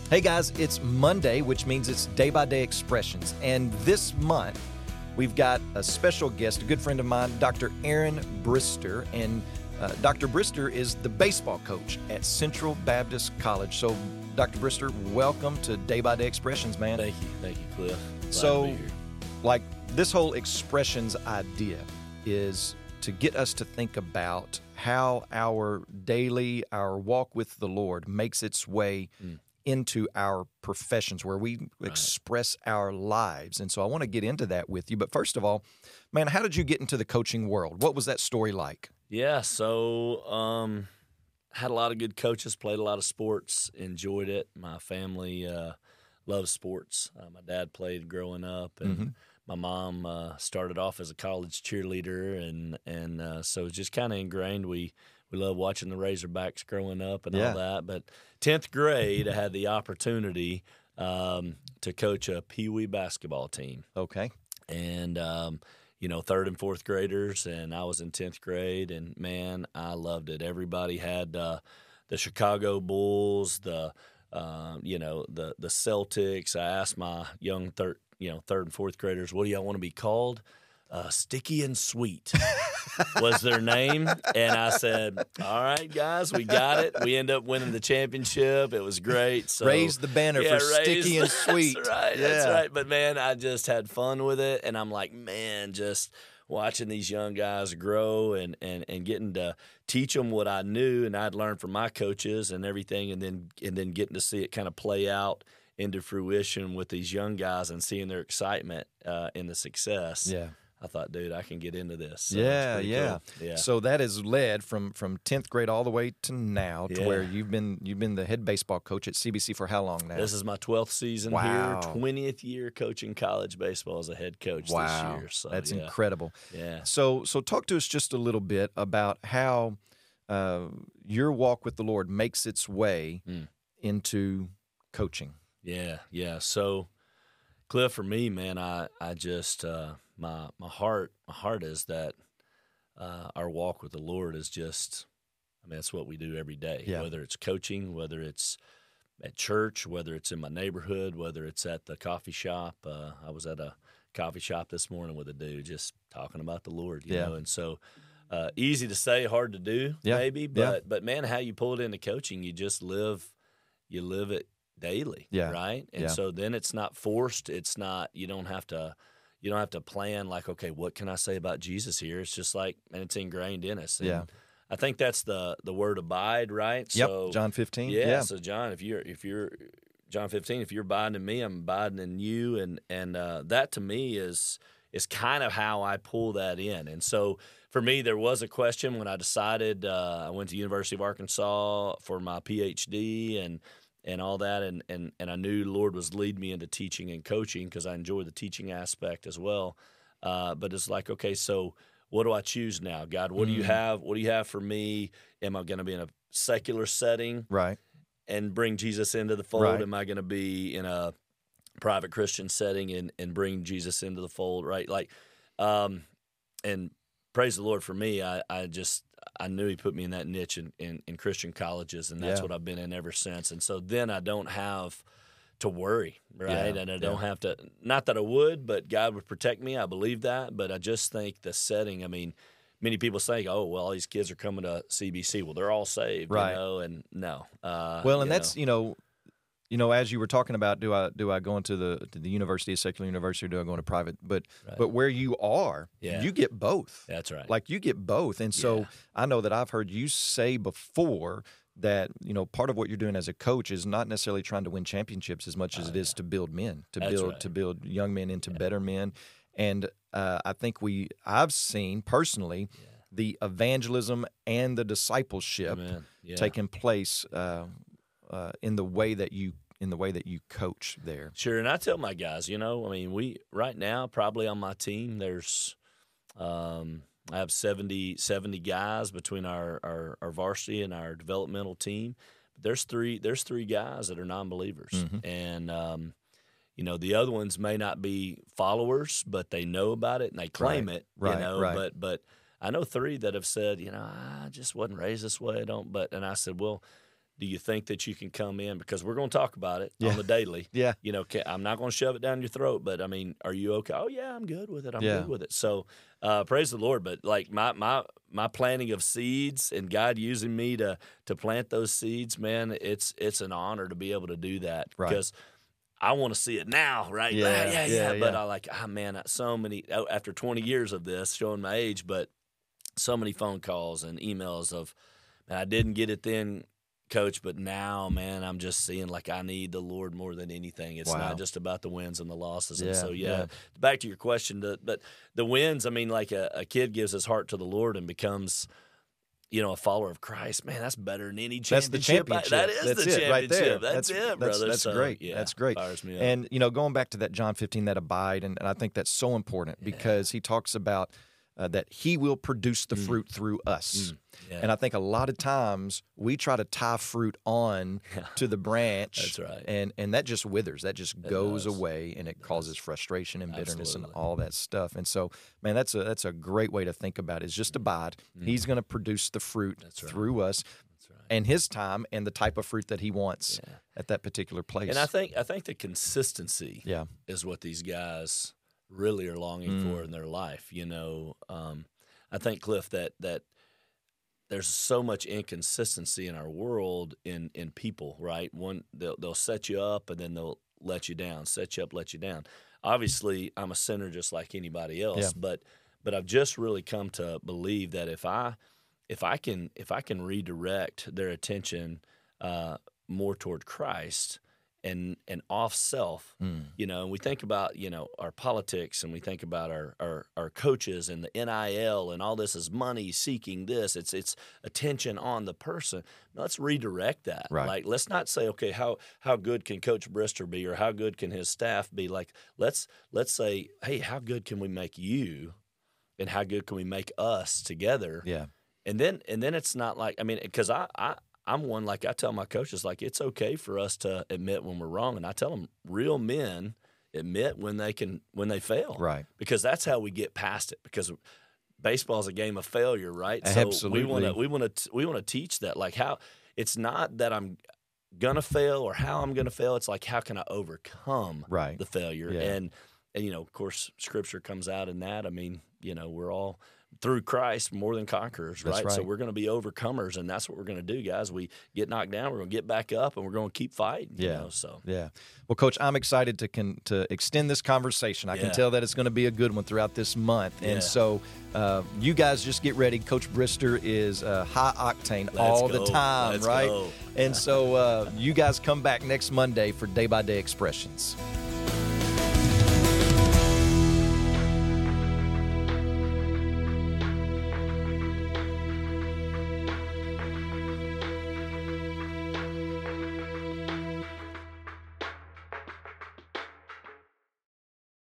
Hey guys, it's Monday, which means it's Day by Day Expressions. And this month, we've got a special guest, a good friend of mine, Dr. Aaron Brister. And Dr. Brister is the baseball coach at Central Baptist College. So, Dr. Brister, welcome to Day by Day Expressions, man. Thank you, Cliff. Glad So, to be here. like, this whole expressions idea is to get us to think about how our walk with the Lord makes its way into our professions, where we express our lives. And so I want to get into that with you. But first of all, man, how did you get into the coaching world? What was that story like? Yeah, so had a lot of good coaches, played a lot of sports, enjoyed it. My family loves sports. My dad played growing up, and my mom started off as a college cheerleader, and so it's just kind of ingrained. We love watching the Razorbacks growing up and all that. But 10th grade, I had the opportunity to coach a Pee Wee basketball team. Okay. And, third and fourth graders, and I was in 10th grade, and, man, I loved it. Everybody had the Chicago Bulls, the Celtics. I asked my young third and fourth graders, what do y'all want to be called? Sticky and Sweet was their name. And I said, all right, guys, we got it. We end up winning the championship. It was great. So, raise the banner for Sticky and Sweet. That's right. Yeah. That's right. But, man, I just had fun with it. And I'm like, man, just watching these young guys grow and getting to teach them what I knew and I'd learned from my coaches and everything, and then getting to see it kind of play out into fruition with these young guys and seeing their excitement in the success. Yeah. I thought, dude, I can get into this. So Yeah. cool. Yeah. So that has led from 10th grade all the way to now, to Yeah. where you've been the head baseball coach at CBC for how long now? This is my 12th season Wow. here, 20th year coaching college baseball as a head coach this year. So, that's yeah. incredible. Yeah. So talk to us just a little bit about how your walk with the Lord makes its way into coaching. Yeah. So, Cliff, for me, man, I just my heart is that our walk with the Lord is just, that's what we do every day. Yeah. Whether it's coaching, whether it's at church, whether it's in my neighborhood, whether it's at the coffee shop. I was at a coffee shop this morning with a dude just talking about the Lord, you know. And so, easy to say, hard to do, maybe. But man, how you pull it into coaching, you just live it daily, right? And so then it's not forced. It's not, you don't have to plan like, okay, what can I say about Jesus here? It's just like, and it's ingrained in us. And I think that's the word abide, right? Yep. So, John 15. Yeah. So John, if you're John 15, if you're abiding in me, I'm abiding in you, and that to me is kind of how I pull that in. And so for me, there was a question when I decided I went to University of Arkansas for my PhD and all that, and I knew the Lord was leading me into teaching and coaching because I enjoy the teaching aspect as well. But it's like, okay, so what do I choose now? God, what do you have? What do you have for me? Am I going to be in a secular setting, Right. and bring Jesus into the fold? Right. Am I going to be in a private Christian setting and bring Jesus into the fold, right? Like, and praise the Lord for me. I knew He put me in that niche in Christian colleges, and that's what I've been in ever since. And so then I don't have to worry, right? And I don't have to, not that I would, but God would protect me. I believe that. But I just think the setting, many people say, oh, well, all these kids are coming to CBC. Well, they're all saved, Right. and no. And that's, as you were talking about, do I go into the university, a secular university, or do I go into private? But where you are, you get both. That's right. Like, you get both. And so I know that I've heard you say before that, part of what you're doing as a coach is not necessarily trying to win championships as much as it is to build men, to build young men into better men. And I think I've seen personally the evangelism and the discipleship taking place in the way that you coach there. Sure, and I tell my guys, we right now probably on my team there's I have 70 guys between our varsity and our developmental team. There's three guys that are non-believers, and the other ones may not be followers, but they know about it and they claim it. Right. But I know three that have said, I just wasn't raised this way. And I said, well, do you think that you can come in? Because we're going to talk about it on the daily. Yeah. You know, I'm not going to shove it down your throat, but I mean, are you okay? Oh yeah, I'm good with it. I'm good with it. So, praise the Lord. But like my planting of seeds and God using me to plant those seeds, man, it's an honor to be able to do that because I want to see it now, right? Yeah. But I like, man, so many after 20 years of this, showing my age, but so many phone calls and emails of, man, I didn't get it then, Coach, but now, man, I'm just seeing like I need the Lord more than anything. It's not just about the wins and the losses. And so, back to your question, but the wins, I mean, like a kid gives his heart to the Lord and becomes, you know, a follower of Christ. Man, that's better than any championship. That's the championship. That is that's the championship. Right there. That's it, brother. That's great. Yeah, that's great. Fires me up. And, you know, going back to that John 15, that abide, and I think that's so important because he talks about that he will produce the fruit through us. Yeah. And I think a lot of times we try to tie fruit on to the branch. That's right. And that just withers. That just goes away, and it causes frustration and bitterness and all that stuff. And so, man, that's a great way to think about it. Is just abide. He's going to produce the fruit through us. And his time and the type of fruit that he wants at that particular place. And I think the consistency is what these guys really are longing for in their life. You know, I think, Cliff, that there's so much inconsistency in our world in people, right? One, they'll set you up and then they'll let you down, set you up, let you down. Obviously, I'm a sinner just like anybody else, but I've just really come to believe that if I can redirect their attention more toward Christ and off self, you know, and we think about, you know, our politics and we think about our coaches and the NIL and all this is money seeking this. It's attention on the person. Let's redirect that. Right. Like, let's not say, okay, how good can Coach Brister be or how good can his staff be? Like, let's say, hey, how good can we make you and how good can we make us together? Yeah. And then it's not like, I mean, because I'm one, like I tell my coaches, like it's okay for us to admit when we're wrong. And I tell them real men admit when they fail. Right. Because that's how we get past it. Because baseball is a game of failure, right? Absolutely. So we want to teach that. Like how it's not that I'm gonna fail or how I'm gonna fail. It's like how can I overcome the failure? Yeah. And you know, of course, Scripture comes out in that. I mean, you know, we're all through Christ more than conquerors, right? So we're going to be overcomers, and that's what we're going to do, guys. We get knocked down, we're going to get back up, and we're going to keep fighting. You know, so. Well, Coach, I'm excited to extend this conversation. I can tell that it's going to be a good one throughout this month. And so you guys just get ready. Coach Brister is high octane the time, right? And so you guys come back next Monday for Day by Day Expressions.